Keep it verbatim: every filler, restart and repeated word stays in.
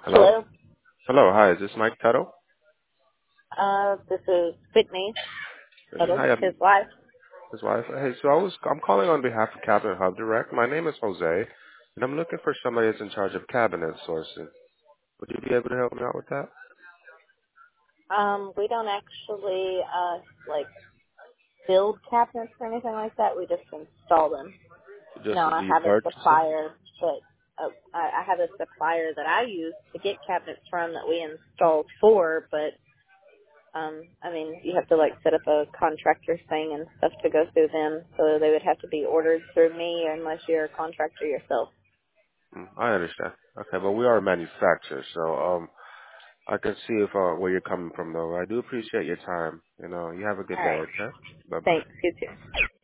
Hello? Hello. Hello, hi, is this Mike Tuttle? Uh, this is Whitney Tuttle, Hi, his I'm wife. his wife. Hey, so I was I'm calling on behalf of Cabinet Hub Direct. My name is Jose, and I'm looking for somebody that's in charge of cabinet sourcing. Would you be able to help me out with that? Um, we don't actually uh like build cabinets or anything like that. We just install them. Just No, do I you have a purchase them? supplier that uh, I I have a supplier that I use to get cabinets from that we install for, but um, I mean, you have to like set up a contractor thing and stuff to go through them, so they would have to be ordered through me unless you're a contractor yourself. Mm, I understand. Okay, but we are a manufacturer, so um, I can see if uh, where you're coming from, though. I do appreciate your time. You know, you have a All good day. right. Okay. Bye bye. Thanks. You too.